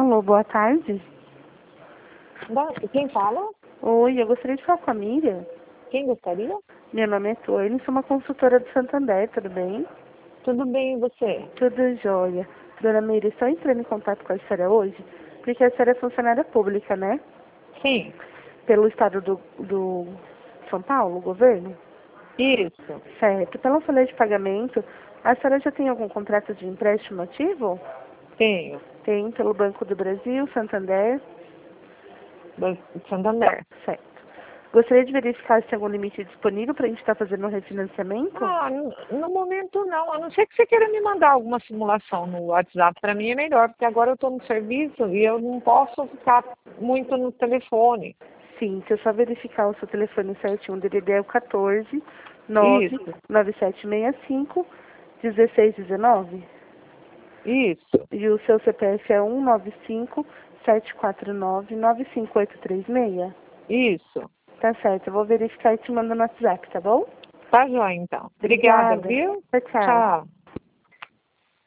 Alô, boa tarde. Quem fala? Oi, eu gostaria de falar com a Miriam. Quem gostaria? Meu nome é Tônia, sou uma consultora do Santander, tudo bem? Tudo bem, e você? Tudo jóia. Dona Miriam, estou entrando em contato com a senhora hoje, porque a senhora é funcionária pública, né? Sim, Pelo estado do São Paulo, governo? isso. Certo. Pela folha de pagamento, a senhora já tem algum contrato de empréstimo ativo? Tenho. Tem, pelo Banco do Brasil, Santander? Do Santander. Certo. Gostaria de verificar se tem algum limite disponível para a gente estar fazendo um refinanciamento? No momento não, a não ser que você queira me mandar alguma simulação no WhatsApp, para mim é melhor, porque agora eu estou no serviço e eu não posso ficar muito no telefone. Sim, se eu só verificar o seu telefone certinho, o DDD é o 14 Isso, 99765 1619 isso, e o seu CPF é 195 749 95836. isso. Tá certo, eu vou verificar e te mando no WhatsApp, tá bom? Tá joia, então. Obrigada, viu? Tchau, tchau. Tchau.